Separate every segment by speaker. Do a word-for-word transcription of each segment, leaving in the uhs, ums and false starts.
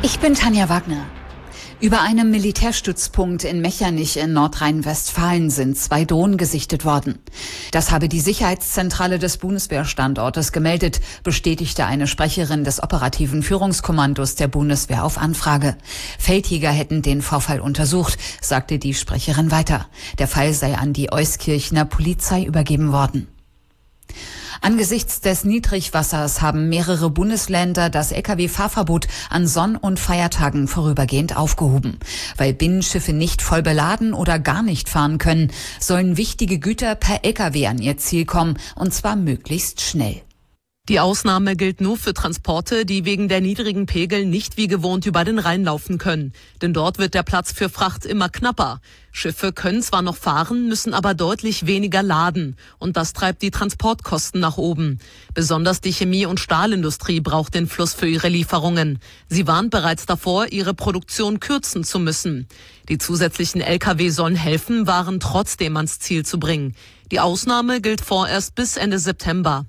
Speaker 1: Ich bin Tanja Wagner. Über einem Militärstützpunkt in Mechernich in Nordrhein-Westfalen sind zwei Drohnen gesichtet worden. Das habe die Sicherheitszentrale des Bundeswehrstandortes gemeldet, bestätigte eine Sprecherin des operativen Führungskommandos der Bundeswehr auf Anfrage. Feldjäger hätten den Vorfall untersucht, sagte die Sprecherin weiter. Der Fall sei an die Euskirchener Polizei übergeben worden. Angesichts des Niedrigwassers haben mehrere Bundesländer das L K W-Fahrverbot an Sonn- und Feiertagen vorübergehend aufgehoben. Weil Binnenschiffe nicht voll beladen oder gar nicht fahren können, sollen wichtige Güter per L K W an ihr Ziel kommen, und zwar möglichst schnell.
Speaker 2: Die Ausnahme gilt nur für Transporte, die wegen der niedrigen Pegel nicht wie gewohnt über den Rhein laufen können. Denn dort wird der Platz für Fracht immer knapper. Schiffe können zwar noch fahren, müssen aber deutlich weniger laden. Und das treibt die Transportkosten nach oben. Besonders die Chemie- und Stahlindustrie braucht den Fluss für ihre Lieferungen. Sie warnt bereits davor, ihre Produktion kürzen zu müssen. Die zusätzlichen L K W sollen helfen, Waren trotzdem ans Ziel zu bringen. Die Ausnahme gilt vorerst bis Ende September.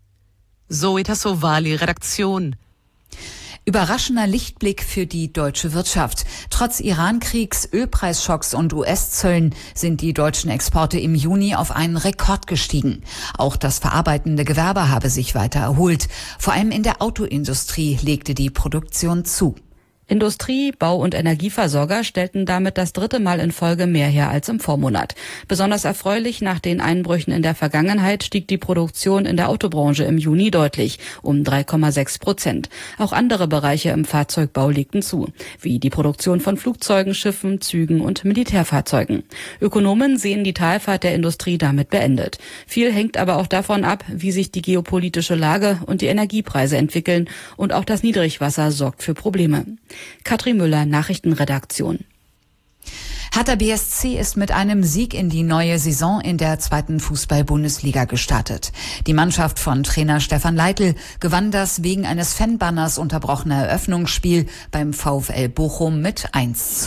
Speaker 2: Zoe Tassovali, Redaktion.
Speaker 1: Überraschender Lichtblick für die deutsche Wirtschaft. Trotz Iran-Kriegs, Ölpreisschocks und U S-Zöllen sind die deutschen Exporte im Juni auf einen Rekord gestiegen. Auch das verarbeitende Gewerbe habe sich weiter erholt. Vor allem in der Autoindustrie legte die Produktion zu.
Speaker 3: Industrie, Bau- und Energieversorger stellten damit das dritte Mal in Folge mehr her als im Vormonat. Besonders erfreulich, nach den Einbrüchen in der Vergangenheit stieg die Produktion in der Autobranche im Juni deutlich, um drei Komma sechs Prozent. Auch andere Bereiche im Fahrzeugbau legten zu, wie die Produktion von Flugzeugen, Schiffen, Zügen und Militärfahrzeugen. Ökonomen sehen die Talfahrt der Industrie damit beendet. Viel hängt aber auch davon ab, wie sich die geopolitische Lage und die Energiepreise entwickeln, und auch das Niedrigwasser sorgt für Probleme. Katrin Müller, Nachrichtenredaktion.
Speaker 1: Hertha B S C ist mit einem Sieg in die neue Saison in der zweiten Fußball-Bundesliga gestartet. Die Mannschaft von Trainer Stefan Leitl gewann das wegen eines Fanbanners unterbrochene Eröffnungsspiel beim VfL Bochum mit eins zu null.